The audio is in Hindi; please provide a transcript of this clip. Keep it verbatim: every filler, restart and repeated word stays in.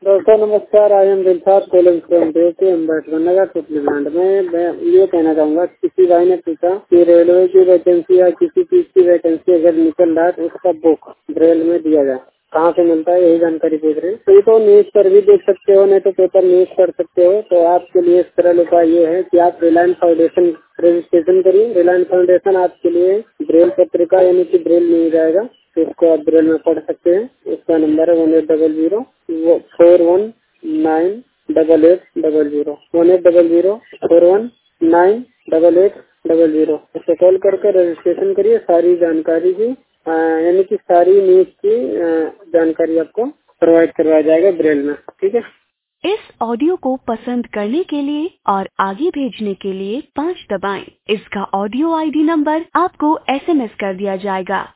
दोस्तों नमस्कार, I am Dilshad calling from Devti Ambedkar Nagar सुप्रीमैंड में। मैं ये कहना चाहूँगा, किसी भाई ने पूछा कि रेलवे की वैकेंसी या किसी चीज की वैकेंसी अगर निकल रहा है तो उसका बुक ब्रेल में दिया जाए, कहाँ से मिलता है, यही जानकारी पूछ रहे हैं। तो ये तो न्यूज पर भी देख सकते हो, नहीं तो पेपर न्यूज पढ़ सकते हो। तो आपके लिए सरल उपाय ये है कि आप रिलायंस फाउंडेशन रजिस्ट्रेशन करिए। रिलायंस फाउंडेशन आपके लिए ब्रेल पत्रिका यानी कि ब्रेल मिल जाएगा, तो इसको आप ब्रेल में पढ़ सकते हैं। इसका नंबर है one eight double zero four one nine double eight double zero one eight double zero four one nine double eight double zero इसे कॉल करके रजिस्ट्रेशन करिए। सारी जानकारी की यानी कि सारी न्यूज की जानकारी आपको प्रोवाइड करवाया जाएगा ब्रेल में। ठीक है। इस ऑडियो को पसंद करने के लिए और आगे भेजने के लिए पाँच दबाएं। इसका ऑडियो आईडी नंबर आपको एसएमएस कर दिया जाएगा।